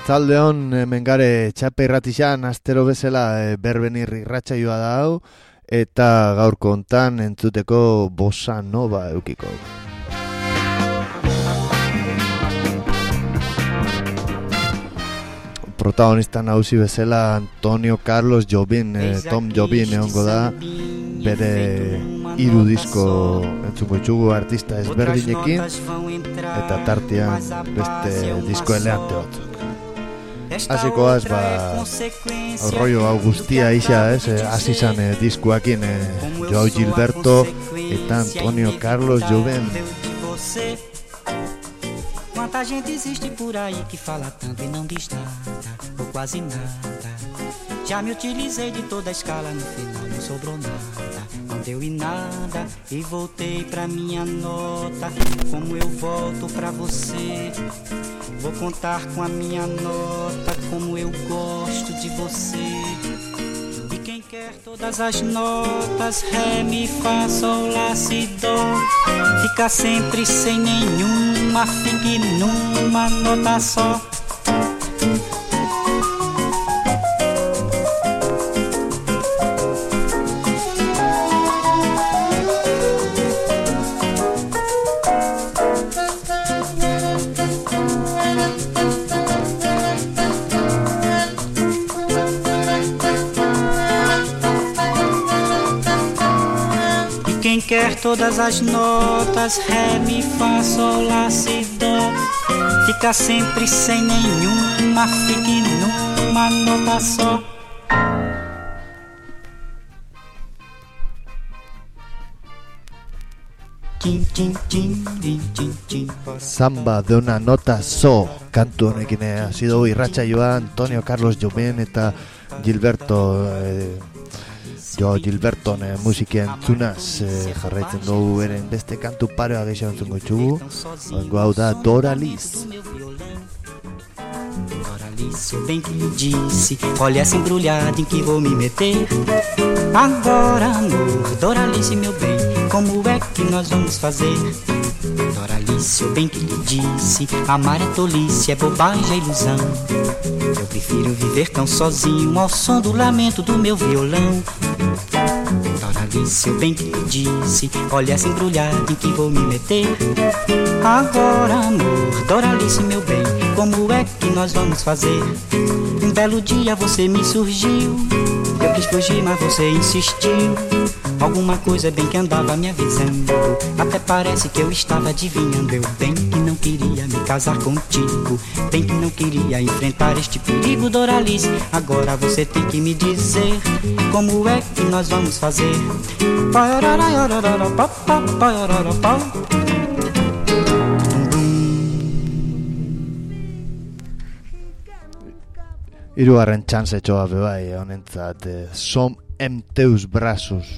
Arratzaldeon hemen gare txape irratixan astero bezala berbenir irratsaioa da hau eta gaurko hontan entzuteko bossa nova eukiko. Protagonista nagusi bezala Antonio Carlos Jobim, Tom Jobim egongo da, bere 3 disko entzungo ditugu artista ezberdinekin eta tartean beste disko eleante batzuk. Hasikoaz rollo hau guztia isa, hasi izan diskoekin Joao Gilberto eta Antonio Carlos Jobim. Quanta gente existe por aí que fala tanto e não diz nada, ou quase nada. Já me utilizei de toda a escala, no final não sobrou nada. Não deu em nada e voltei pra minha nota. Como eu volto pra você, vou contar com a minha nota. Como eu gosto de você. E quem quer todas as notas, ré, mi, fá, sol, lá, si, dó, fica sempre sem nenhuma, fique numa nota só. Quem quer todas as notas, ré, mi, fá, sol, lá, si, dó, fica sempre sem nenhuma, fique numa nota só. Samba de una nota so, kantu honekin hasi dugu irratsaioa Antonio Carlos Jobim eta Joao Gilberton musiken entzunaz jarraitzen dugu beren beste kantu paroa gehiago entzungo ditugu. Hau da Doralice. Doralice, eu bem que lhe disse, olha essa embrulhada em que vou me meter. Agora, amor, Doralice, meu bem, como é que nós vamos fazer? Doralice, eu bem que lhe disse, amar é tolice, é bobagem, é ilusão. Eu prefiro viver tão sozinho ao som do lamento do meu violão. Doralice, eu bem que lhe disse, olha essa embrulhada em que vou me meter. Agora, amor, Doralice, meu bem, como é que nós vamos fazer? Um belo dia você me surgiu, eu quis fugir, mas você insistiu. Alguma coisa bem que andava me avisando, até parece que eu estava adivinhando. Eu bem que não queria me casar contigo, bem que não queria enfrentar este perigo, Doralice. Agora você tem que me dizer como é que nós vamos fazer. Hirugarren txantzetxoa bebai honentzat, Som en teus braços.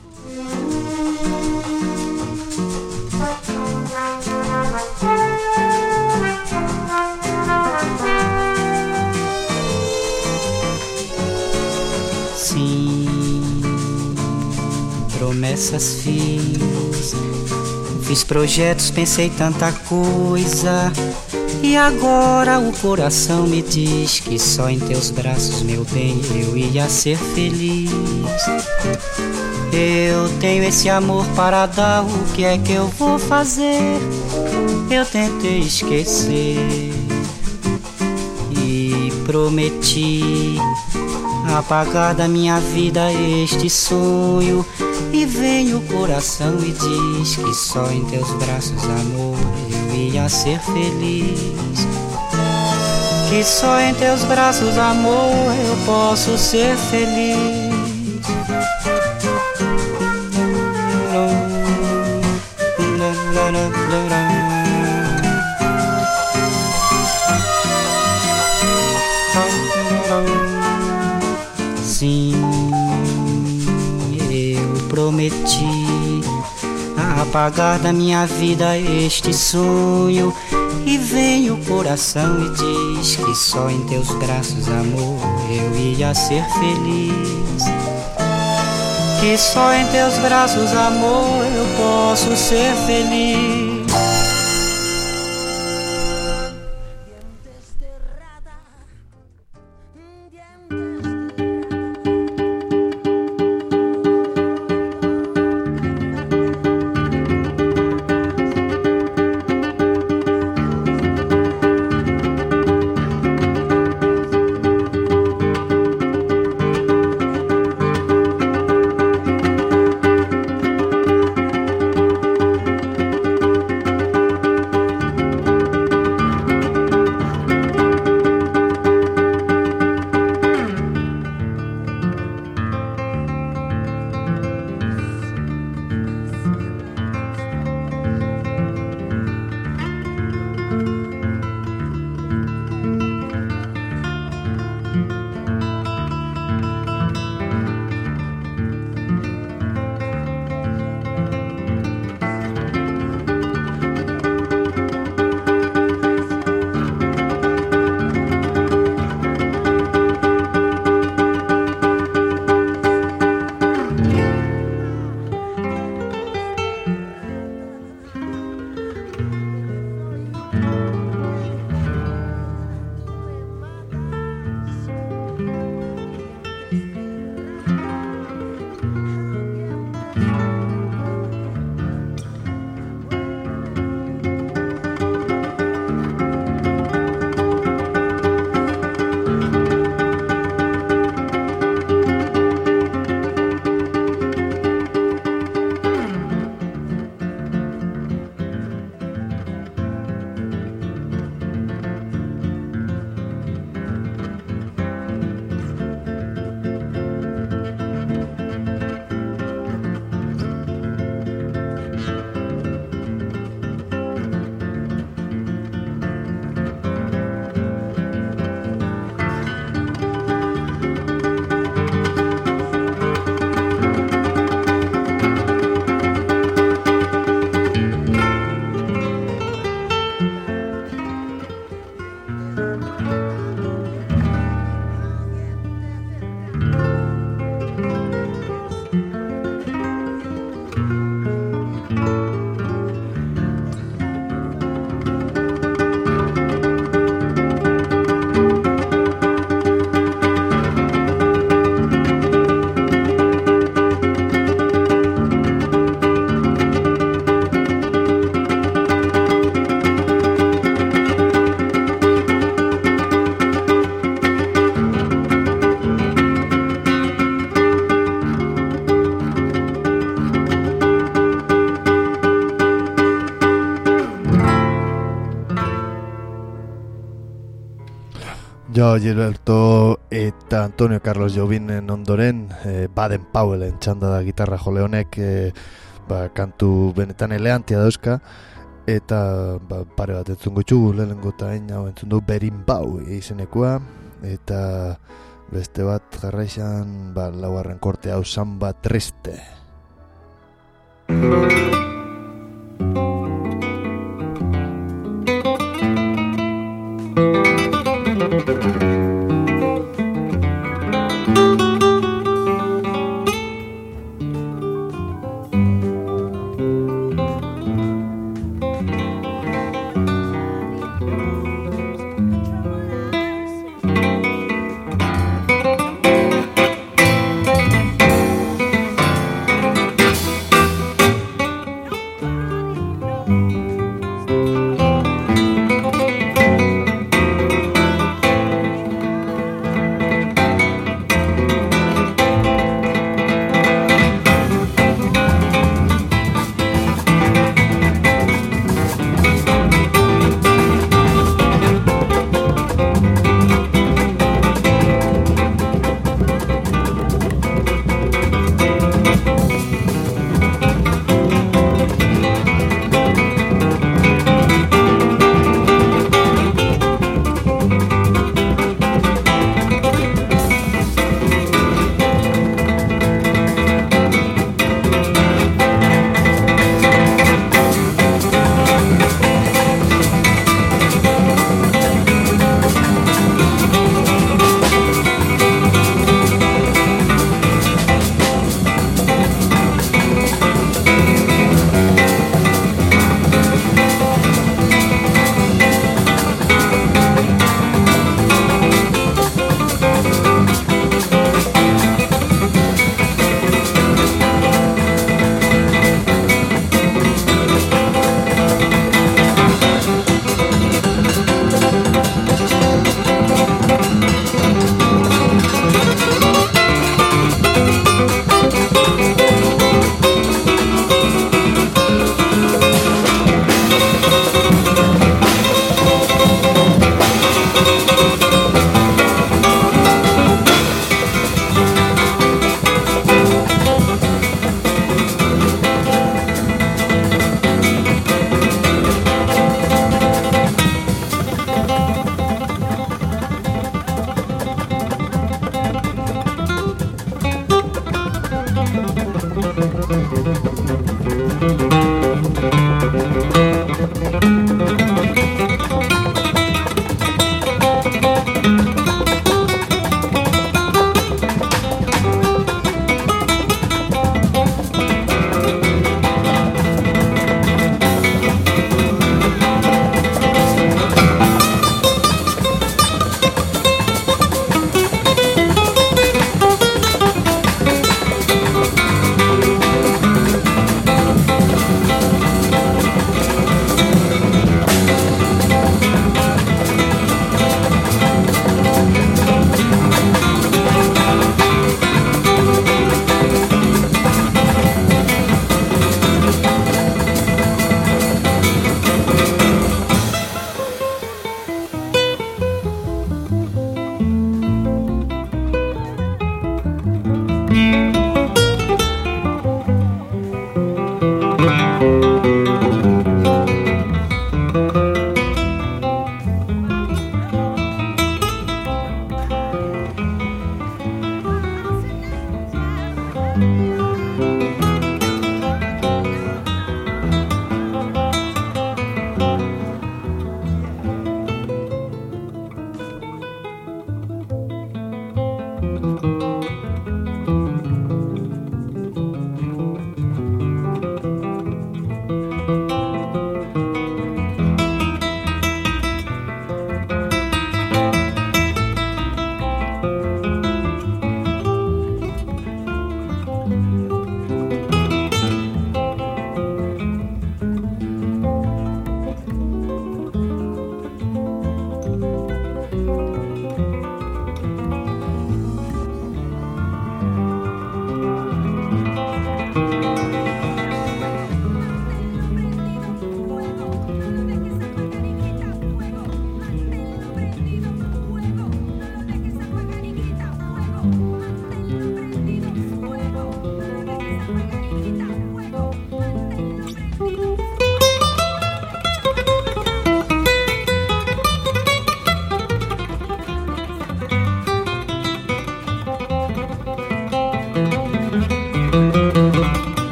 Promessas fiz projetos, pensei tanta coisa, e agora o coração me diz que só em teus braços, meu bem, eu ia ser feliz. Eu tenho esse amor para dar, o que é que eu vou fazer? Eu tentei esquecer e prometi apagar da minha vida este sonho. E vem o coração e diz que só em teus braços, amor, eu ia ser feliz. Que só em teus braços, amor, eu posso ser feliz. Sim, prometi apagar da minha vida este sonho. E vem o coração e diz que só em teus braços, amor, eu ia ser feliz. Que só em teus braços, amor, eu posso ser feliz. Jo, Gilberto eta Antonio Carlos Jobinen ondoren Baden Powellen txanda da gitarra jole honek, kantu benetan eleantia dauzka, eta pare bat entzungo txugu lehenengo eta hau entzun du Berimbau izenekoa, eta beste bat jarraixan laugarren korte hau Samba Triste.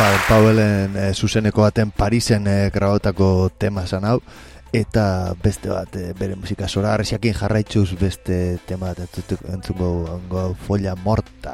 Powellen zuzeneko baten Parisen grabatako tema esan hau, eta beste bat bere musika zora arresiakin jarraitzuz beste tema bat entzungo Folla Morta.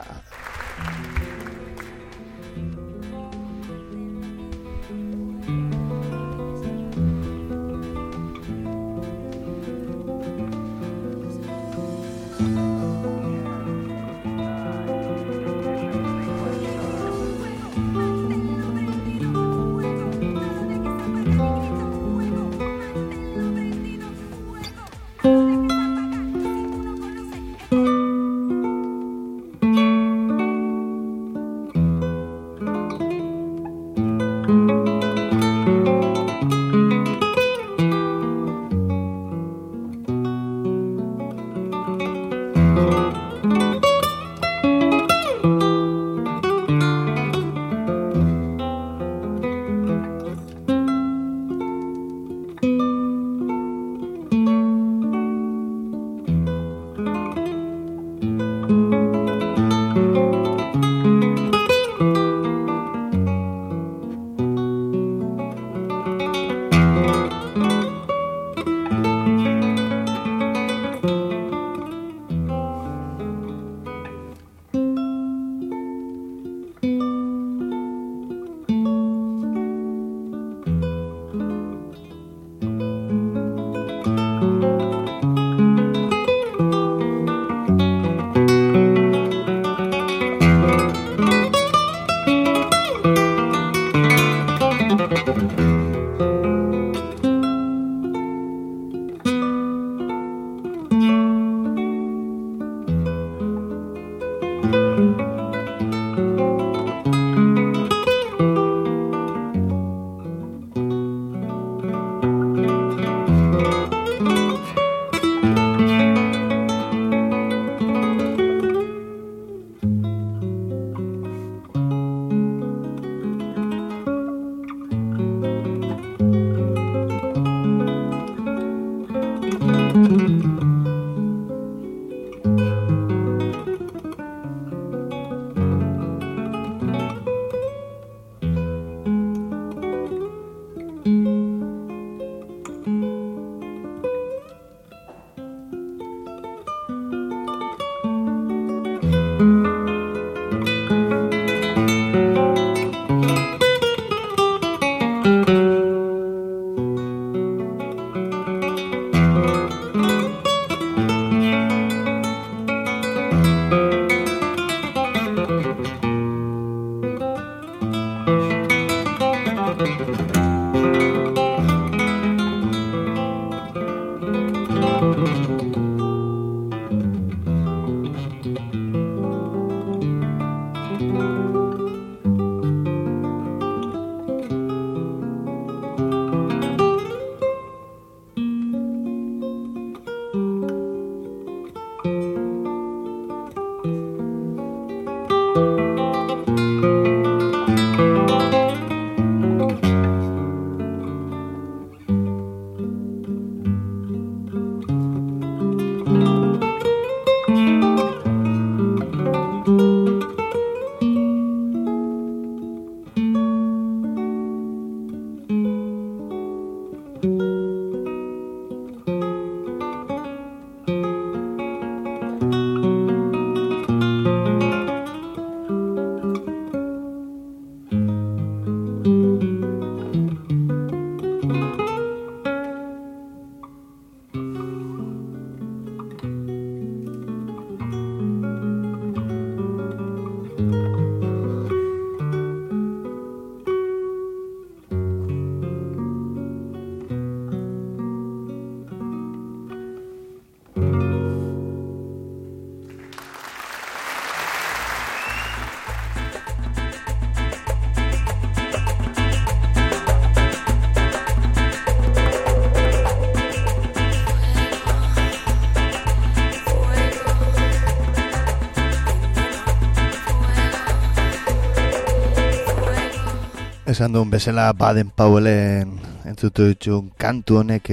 Esan duen bezala Baden Powellen entzutu ditun kantu honek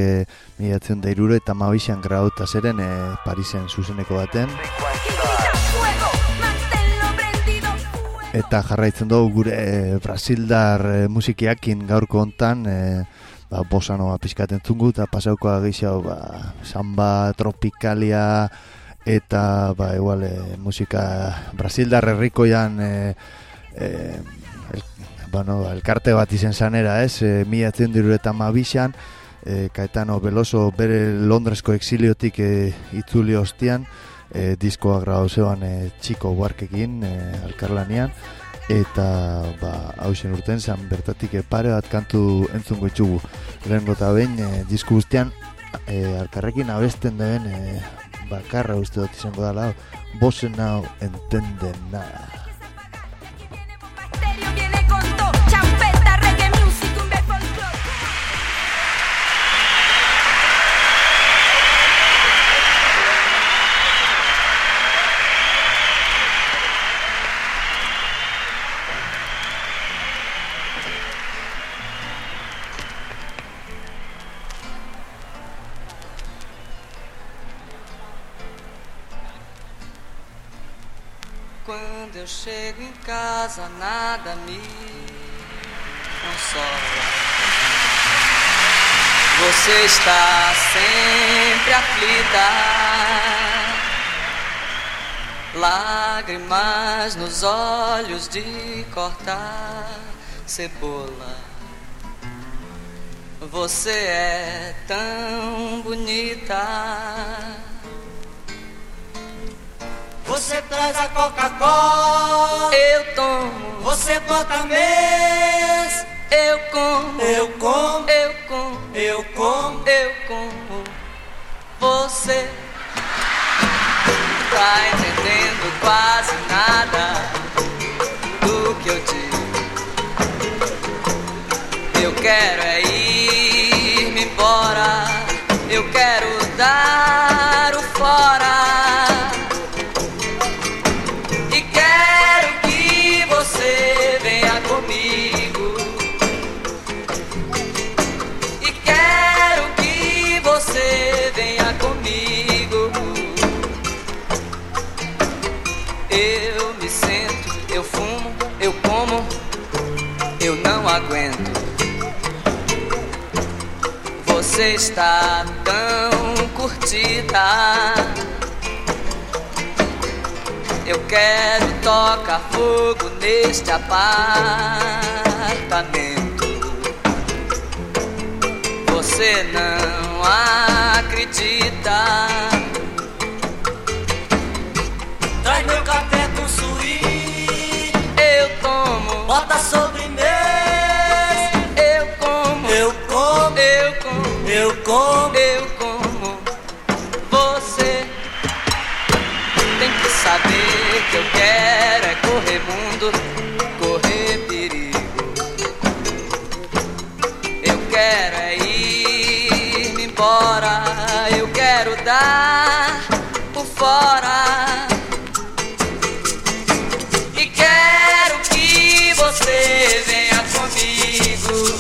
1970 grabatuta zeren Parisen zuzeneko baten. Eta jarraitzen dugu gure brasildar musikiakin gaurko hontan, bossa nova pixkaten zungu, eta pasaukoa gehiago samba, tropikalia, eta igual musika brasildar herrikoian elkarte bat izen zanera, ez? 1972an, Caetano Veloso bere Londresko exiliotik itzuli ostian, diskoa grabatu zeban Txiko Buarkekin elkarlanean, eta hausen urten zan bertatik pare bat kantu entzungo itxugu. Lehenengo eta behin disko guztian alkarrekin abesten deben bakarra uste dut izango dala, Você não entende nada. Quando eu chego em casa, nada me consola. Você está sempre aflita, lágrimas nos olhos de cortar cebola. Você é tão bonita. Você traz a Coca-Cola, eu tomo. Você bota mês, eu como. Eu como, eu como, eu como, eu como. Você tá entendendo quase nada do que eu digo. Eu quero é ir-me embora, eu quero dar o fora. Você venha comigo e quero que você venha comigo. Eu me sento, eu fumo, eu como, eu não aguento. Você está tão curtida. Eu quero tocar fogo neste apartamento. Você não acredita. Traz meu café com suíte, eu tomo. Bota sobremesa, eu como. Eu como, eu como, eu como, eu como. Você tem que saber que eu quero é correr mundo, correr perigo. Eu quero é ir-me embora, eu quero dar o fora. E quero que você venha comigo.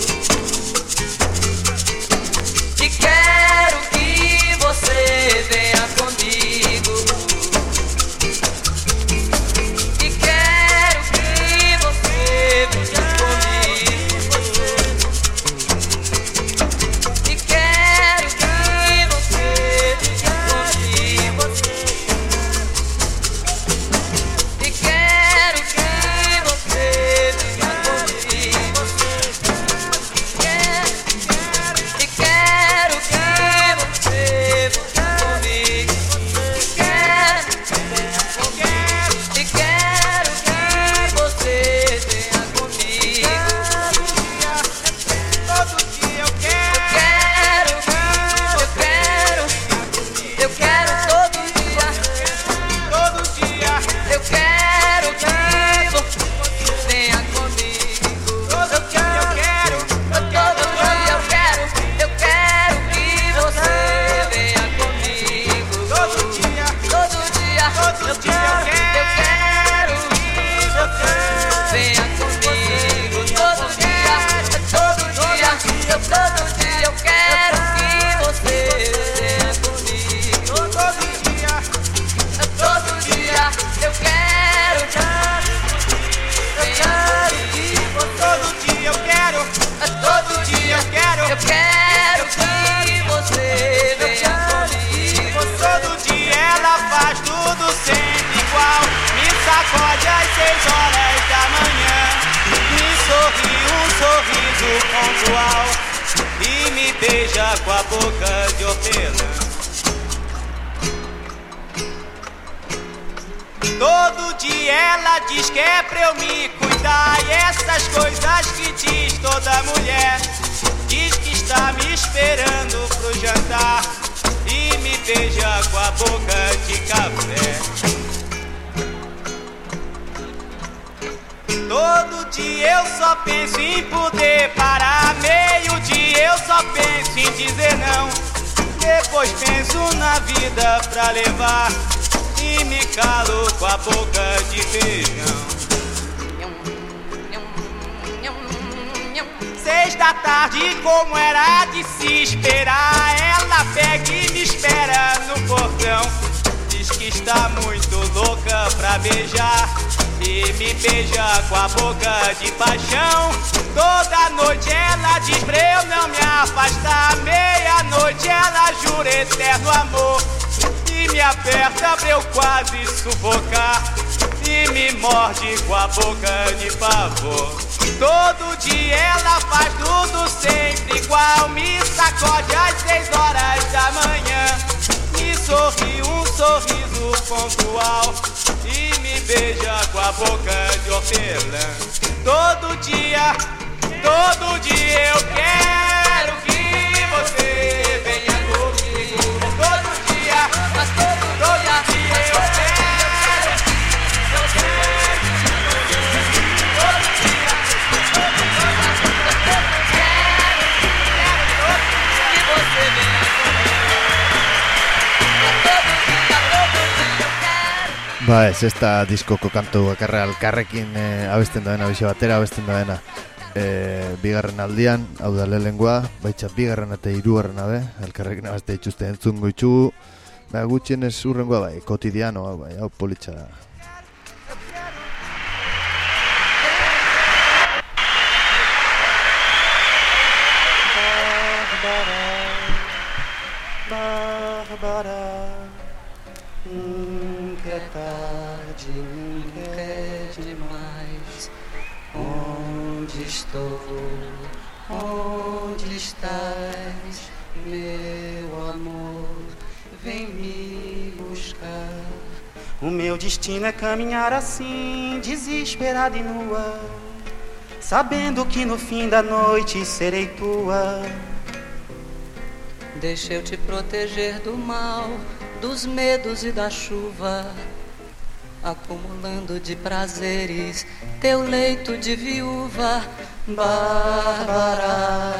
E quero que você venha comigo. pontual e me beija com a boca de hortelã. Todo dia ela diz que é pra eu me cuidar, e essas coisas que diz toda mulher. Diz que está me esperando pro jantar e me beija com a boca de café. Todo dia eu só penso em poder parar, meio-dia eu só penso em dizer não. Depois penso na vida pra levar e me calo com a boca de feijão. 6 da tarde, como era de se esperar, ela pega e me espera no portão. Diz que está muito louca pra beijar e me beija com a boca de paixão. Toda noite ela diz pra eu não me afastar, meia-noite ela jura eterno amor e me aperta pra eu quase sufocar e me morde com a boca de pavor. Todo dia ela faz tudo sempre igual, me sacode às 6 horas da manhã, me sorri um sorriso pontual e me beija com a boca de hortelã. Todo dia eu quero que você venha comigo. Todo dia, mas todo dia eu quero. Ba ez da diskoko kantu bakarra elkarrekin abesten daena, bixe batera abesten daena bigarren aldian, hau da lehengoa, baitza bigarren eta hirugarren abe, elkarrekin abeste dituzte entzungo itxugu, gutxien ez urrengoa bai, kotidiano, hau politxa da. Nunca é tarde, nunca é demais. Onde estou? Onde estás, meu amor? Vem me buscar. O meu destino é caminhar assim, desesperada e nua, sabendo que no fim da noite serei tua. Deixa eu te proteger do mal, dos medos e da chuva, acumulando de prazeres teu leito de viúva. Bárbara,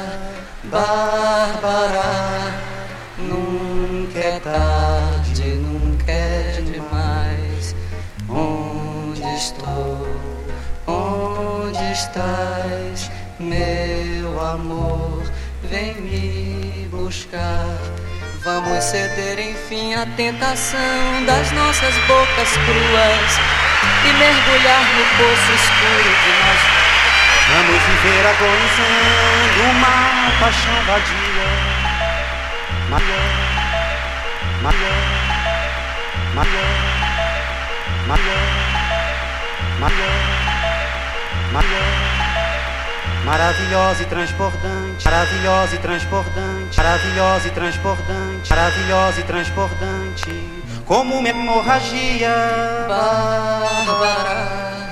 Bárbara, nunca é tarde, nunca é demais. Onde estou? Onde estás, meu amor? Vem me buscar. Vamos ceder enfim à tentação das nossas bocas cruas e mergulhar no poço escuro de nós. Vamos viver agonizando uma paixão vadia. Maria, Maria, Maria, Maria, Maria, Maria. Maravilhosa e transbordante, maravilhosa e transbordante, maravilhosa e transbordante, maravilhosa e transbordante, como uma hemorragia. Bárbara,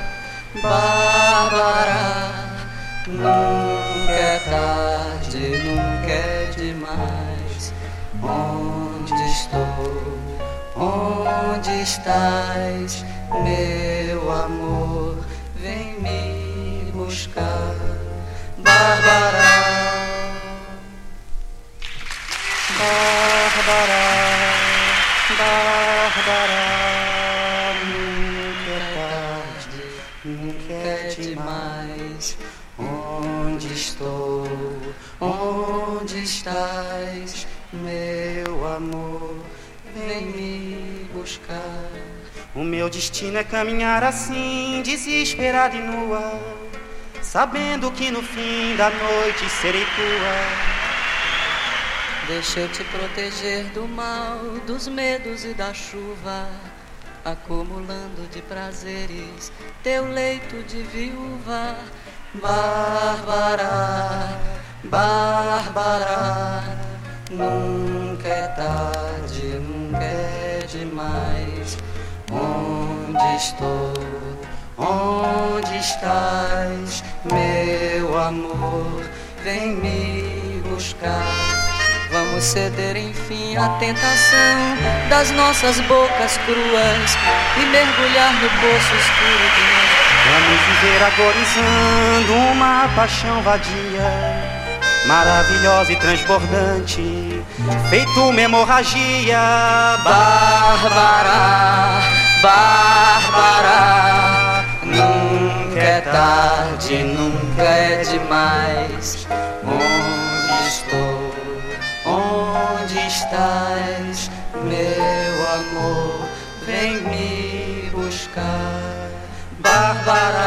Bárbara, nunca é tarde, nunca é demais. Onde estou? Onde estás, meu amor? Vem me buscar. Bárbara, Bárbara, Bárbara, nunca é tarde, nunca é demais. onde estou? Onde estás, meu amor? Vem me buscar. O meu destino é caminhar assim, desesperada e nua, sabendo que no fim da noite serei tua. Deixa eu te proteger do mal, dos medos e da chuva, acumulando de prazeres teu leito de viúva. Bárbara, Bárbara, nunca é tarde, nunca é demais. Onde estou? Onde estás, meu amor? Vem me buscar. Vamos ceder enfim à tentação das nossas bocas cruas e mergulhar no poço escuro de nós. Vamos viver agorizando uma paixão vadia, maravilhosa e transbordante, feito uma hemorragia. Bárbara, Bárbara, nunca é tarde, nunca é demais. Onde estou? Onde estás, meu amor? Vem me buscar, Bárbara.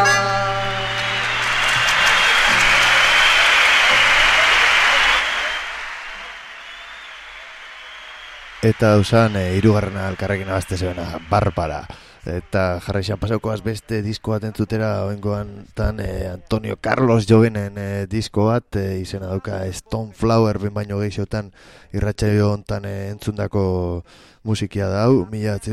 Eta usan hirugarrena elkarrekin abazte zebena, Bárbara. Eta jarraixan pasaukoaz beste disko bat entzutera oengoan tan Antonio Carlos Jovenen disko bat izena dauka Stone Flower ben baino gehixotan irratsaio hontan entzundako musikia da hau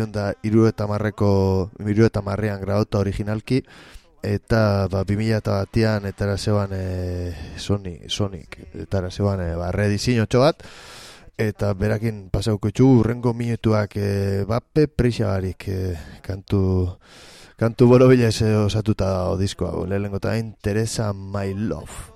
1970an grabauta originalki eta 2001an etara zeban Sonic etara zeban reediziñotxo bat. Eta berakin pasauko txu urrengo minutuak bape prixabarik kantu borobilez osatuta dago disko hau. Lehenengo eta Teresa My Love.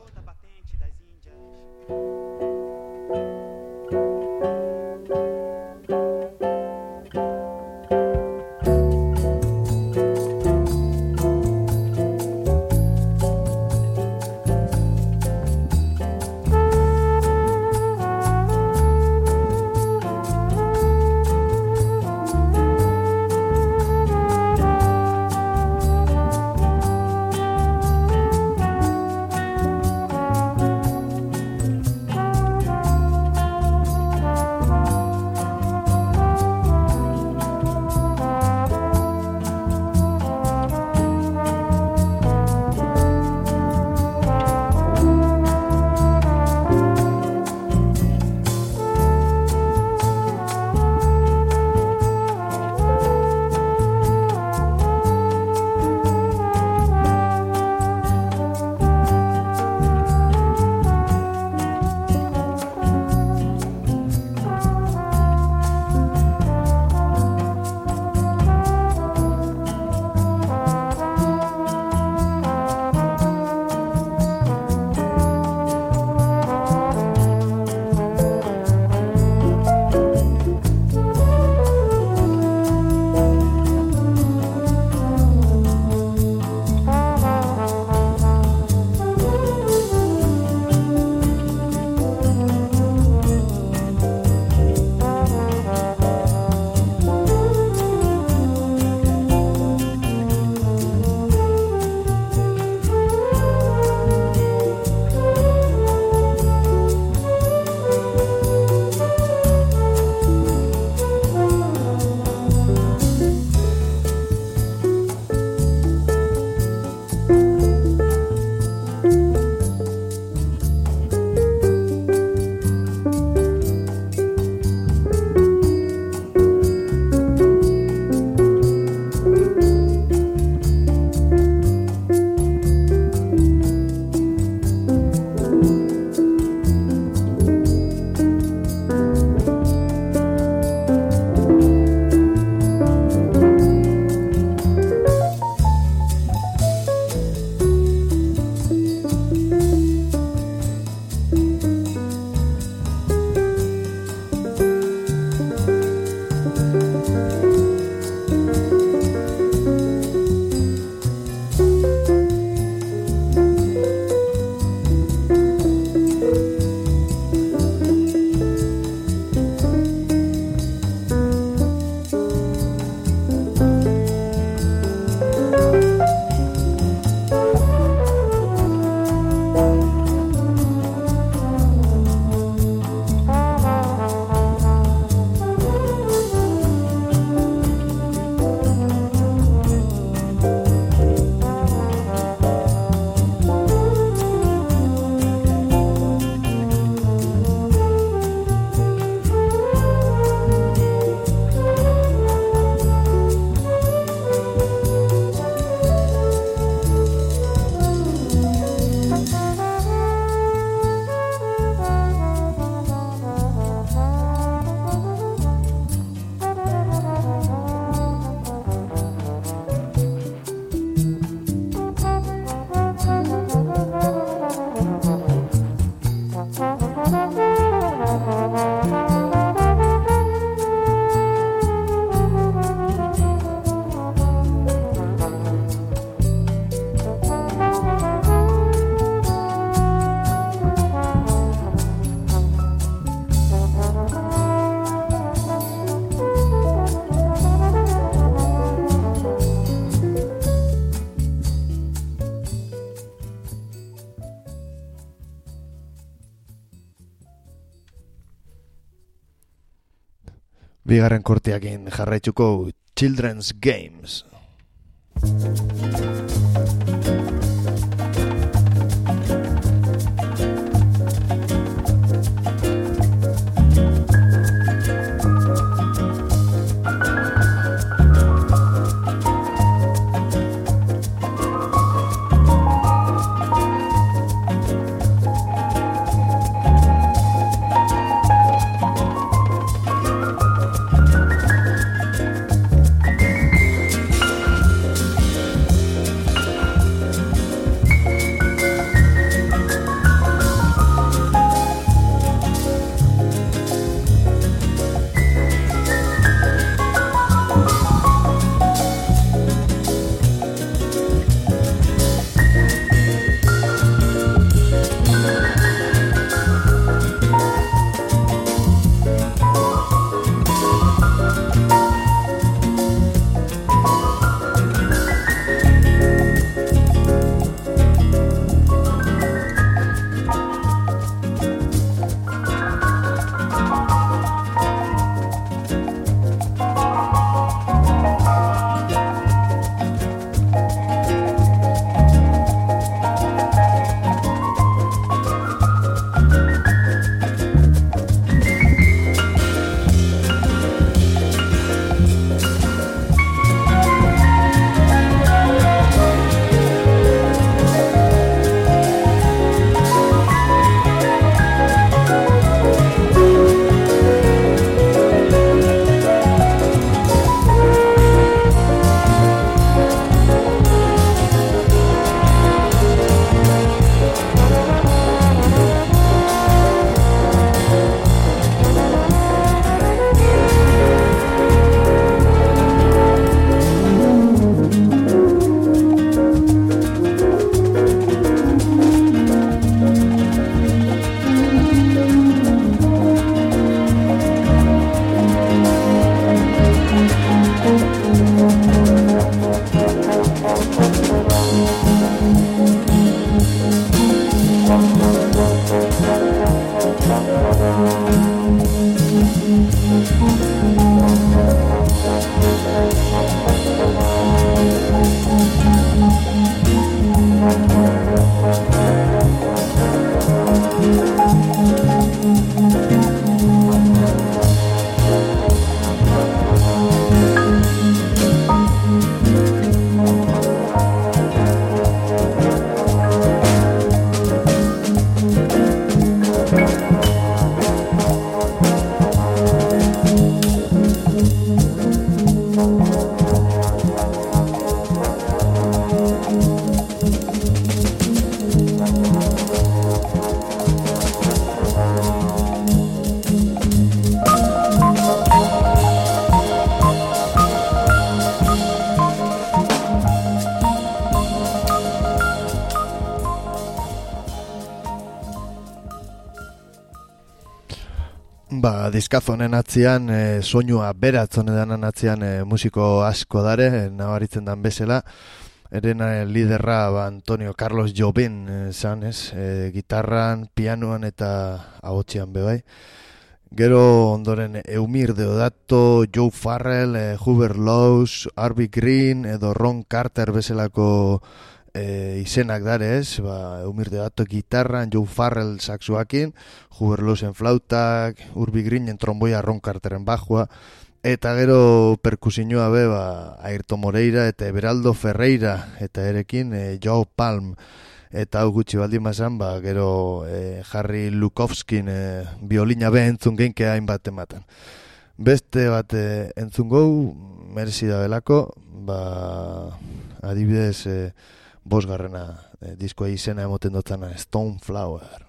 Bigarren korteakin jarraitzuko Children's Games. Diskazo honen atzian, soinua beratz honen atzian musiko asko dare, nabaritzen dan bezala. Eren liderra Antonio Carlos Jobim zan, gitarran, pianoan eta ahotsean bebai. Gero ondoren Eumir Deodato, Joe Farrell, Hubert Laws, Arby Green edo Ron Carter bezalako izenak dare ez, Eumir Deodato gitarran, Joe Farrell saxuakin, Hubert Lawsen flautak, Arby Greenen tromboia, Ron Carteren bajua, eta gero perkusioa be, Ayrton Moreira eta Everaldo Ferreira, eta erekin Joe Palm, eta hau gutxi baldin mazan, gero Harry Lukovskin biolina be entzun geinke hainbat ematen. Beste bat entzun gau, merezi da belako, adibidez, bosgarrena diskoa izena emoten dutana, Stone Flower.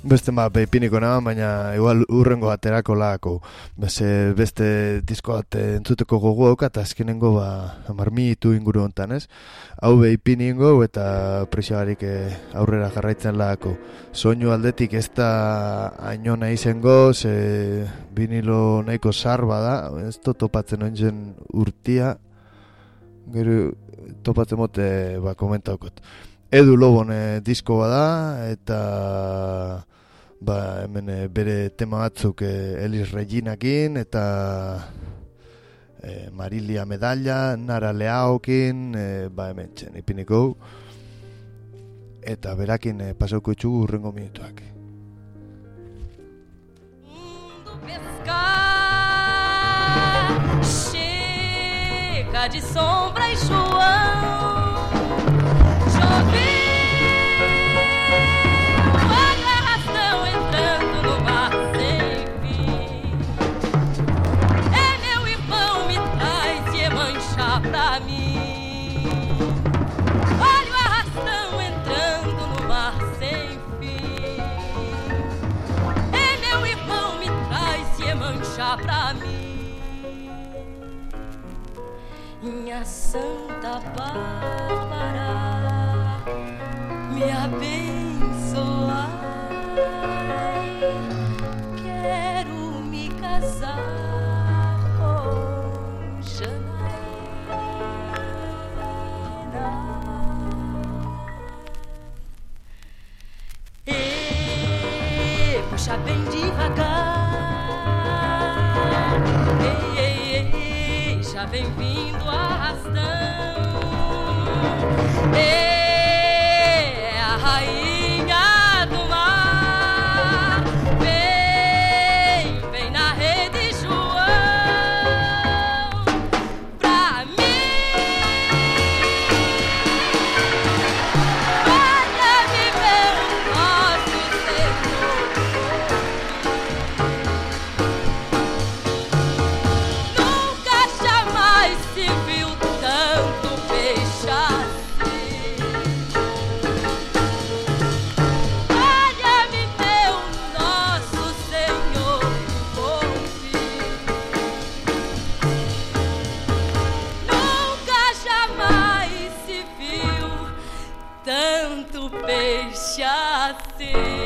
Beste ipiniko nahan, baina igual urrengo aterako lako. Beste disko bat entzuteko gogu daukat, azkenengo marmitu inguru hontan, ez? Hau ipiniko eta presioarik aurrera jarraitzen lako. Soinu aldetik ez da ainona izengo, vinilo nahiko sarba da, ez topatzen ointzen urtia, gero topatzen mote komentaukot. Edu Lobon disko bada, eta hemen bere tema batzuk Elis Reginakin, eta Marilia Medalla, Nara Leaokin, hemen txen ipiniko, eta berakin pasauko itxugu urrengo minutuak. Chega de sombra e João, pra mim, olha o arrastão entrando no mar sem fim. É meu irmão, me traz Iemanjá pra mim. Minha Santa Bárbara, me abençoar. Quero me casar com Janaína. Puxa bem devagar, já vem vindo arrastão. É a rainha do mar, vem na rede João. Pra mim, olha-me meu nosso Senhor. Nunca jamais se viu tanto peixe assim. Olha-me meu nosso Senhor bom fim. Nunca jamais se viu tanto peixe assim.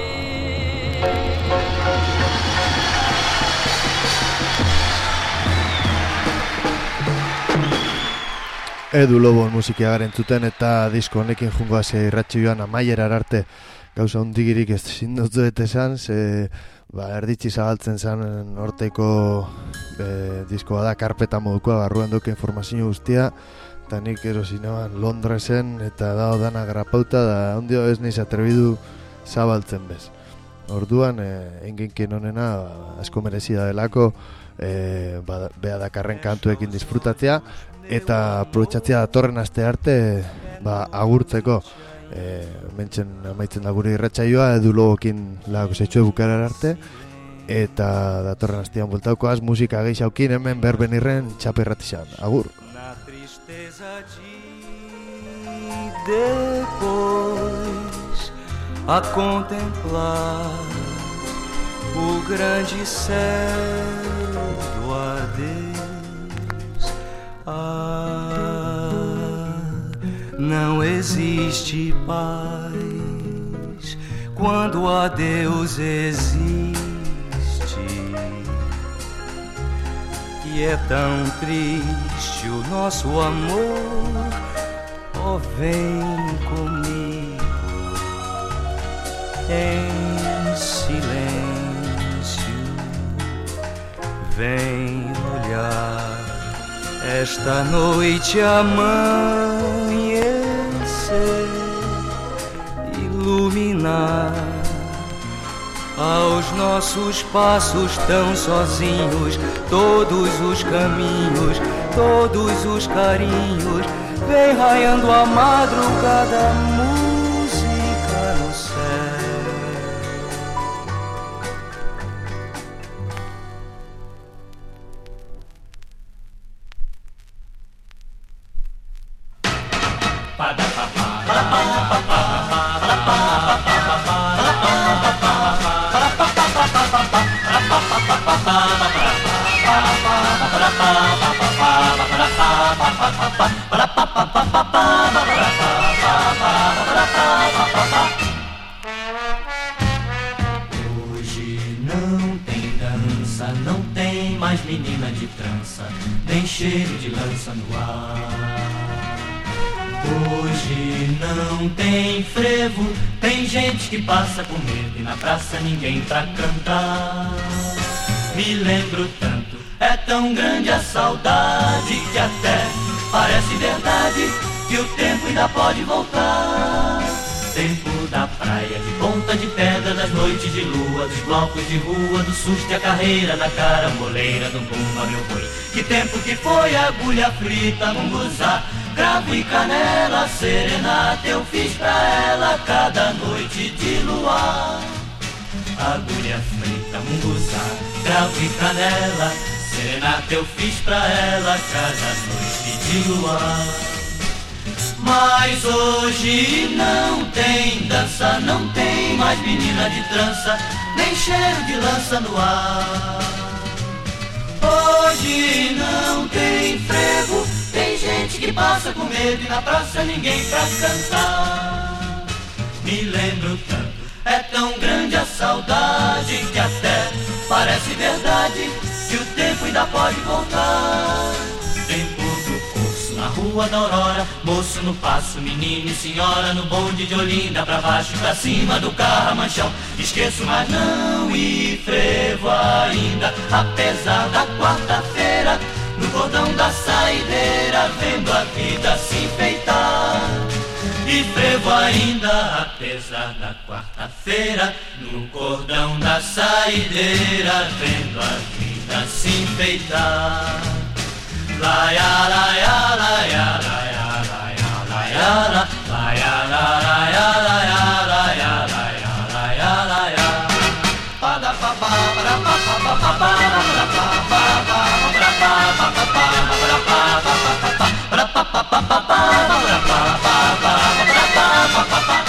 Edu Lobon musikia garen zuten eta disko honekin jungo hasi irratxe joan amaiera arte gauza hundigirik ez zindotzuet esan, erditzi zabaltzen zen horteko diskoa da, karpeta modukoa, barruan duke informazio guztia, eta nik erosinean Londresen eta dao dana grapauta, da ondio ez niz atrebidu zabaltzen bez. Orduan, engenken honena asko merezida delako, beha dakarren kantuekin disfrutatzea, eta aprobetxatzea datorren aste arte agurtzeko. Amaitzen da gure irratsaioa, Edu Lobokin lagako zaitxue bukarar arte, eta datorren astean bueltaukoaz musika geixaukin hemen berbenirren txaperratizan. Agur! Na tristeza de depois a contemplar o grande céu do adeus. Não existe paz quando o adeus existe, e é tão triste o nosso amor. Oh, vem comigo em silêncio, vem olhar esta noite amanhecer, iluminar aos nossos passos tão sozinhos todos os caminhos, todos os carinhos. Vem raiando a madrugada, música no céu. Hoje não tem dança, não tem mais menina de trança, nem cheiro de lança no ar. Hoje não tem frevo, tem gente que passa com medo e na praça ninguém pra cantar. Me lembro tanto, é tão grande a saudade que até parece verdade que o tempo ainda pode voltar. Tempo da praia, de ponta de pedra, das noites de lua, dos blocos de rua, do susto e a carreira, da caramboleira, do bumba meu boi. Que tempo que foi, agulha frita, munguzá, cravo e canela, serenata eu fiz pra ela cada noite de luar. Agulha frita, munguzá, cravo e canela, serenata eu fiz pra ela cada noite de luar. Mas hoje não tem dança, não tem mais menina de trança, nem cheiro de lança no ar. Hoje não tem frevo, tem gente que passa com medo e na praça ninguém pra cantar. Me lembro tanto, é tão grande a saudade que até parece verdade que o tempo ainda pode voltar. Tempo do curso na rua da Aurora, moço no passo, menino e senhora no bonde de Olinda, pra baixo e pra cima do Carramanchão. Esqueço, mas não e frevo ainda, apesar da quarta-feira, no cordão da saideira, vendo a vida se enfeitar. E frevo ainda, apesar da quarta-feira, no cordão da saideira, vendo a vida se enfeitar. Laia, laia, laia, laia, laia, laia, laia, laia, laia, laia, laia, laia, laia. Pada pa pa para pa pa pa pa para pa pa pa para pa pa pa para pa pa para pa pa pa pa para pa pa pa para.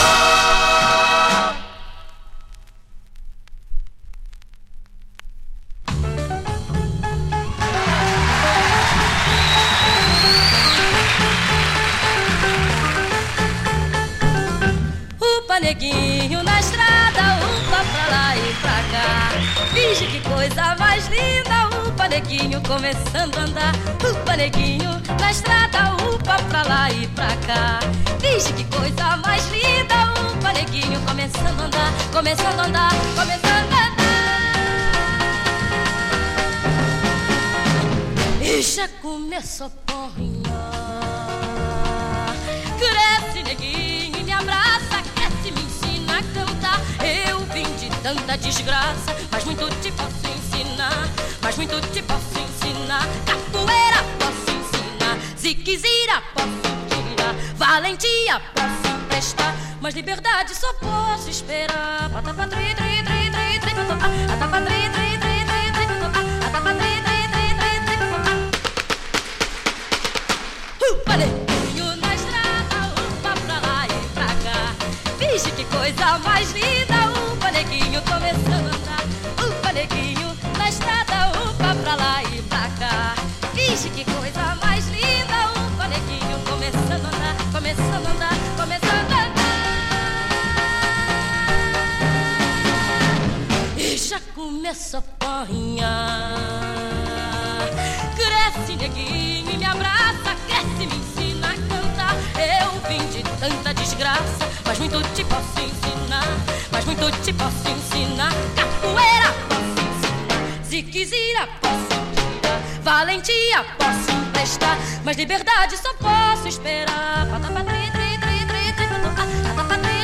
Neguinho na estrada, upa pra lá e pra cá. Finge que coisa mais linda, upa neguinho começando a andar. Upa neguinho na estrada, upa pra lá e pra cá. Finge que coisa mais linda, upa neguinho começando a andar, começando a andar, começando a andar. E já começou a porrinhar. Cresce neguinho e me abraça, me ensina a cantar. Eu vim de tanta desgraça, mas muito te posso ensinar, mas muito te posso ensinar. Capoeira posso ensinar, ziquezira posso tirar, valentia posso emprestar, mas liberdade só posso esperar. Patapa tri tri tri tri tri patapa tri tri tri tri tri patapa tri tri tri tri tri neguinho na estrada, upa pra lá e pra cá. Finge que coisa mais linda, upa neguinho começando a andar. Upa neguinho na estrada, upa pra lá e pra cá. Finge que coisa mais linda, upa neguinho começando a andar, começando a andar, começando a andar. E já começa a apanhar. Cresce neguinho e me abraça, cresce e me ensina a cantar. Eu vim de tanta desgraça, mas muito te posso ensinar, mas muito te posso ensinar. Capoeira posso ensinar, ziquezira posso tirar, valentia posso emprestar, mas liberdade só posso esperar. Patapa tri tri tri tri tri patapa tri